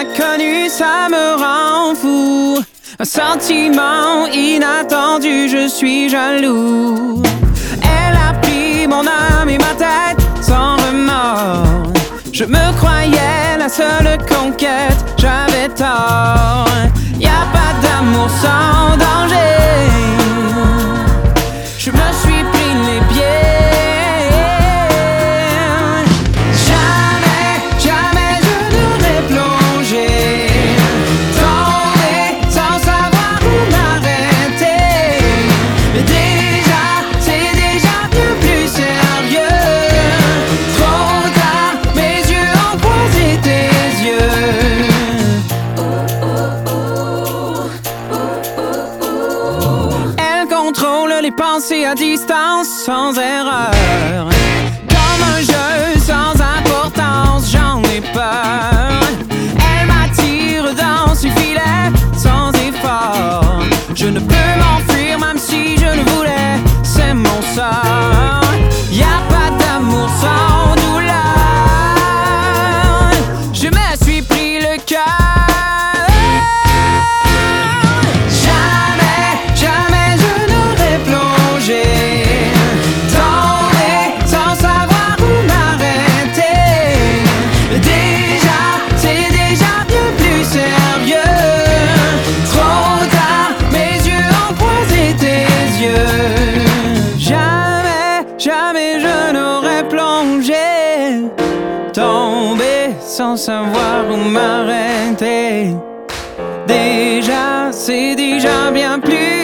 l'inconnu, ça me rend fou. Un sentiment inattendu, je suis jaloux. Elle a pris mon âme et ma tête sans remords. Je me croyais la seule conquête, j'avais tort. Y'a pas d'amour sans danger. Je me suis pris les pieds. Jamais, jamais je n'aurais plongé, tombé sans savoir où m'arrêter. Mais déjà, c'est déjà bien plus sérieux. Trop tard, mes yeux ont croisé tes yeux. Elle contrôle les pensées à distance sans erreur. Comme un jeu sans importance, j'en ai peur. Elle m'attire dans ses filets sans effort. Je ne peux m'enfuir même si je le voulais, c'est mon sort. Y'a pas d'amour sans douleur. Je me suis pris le cœur. Jamais, jamais je n'aurais plongé, tombé sans savoir où m'arrêter. Déjà, c'est déjà bien plus sérieux. Trop tard, mes yeux ont croisé tes yeux. Jamais, jamais je n'aurais plongé, tombé sans savoir où m'arrêter. Déjà, c'est déjà bien plus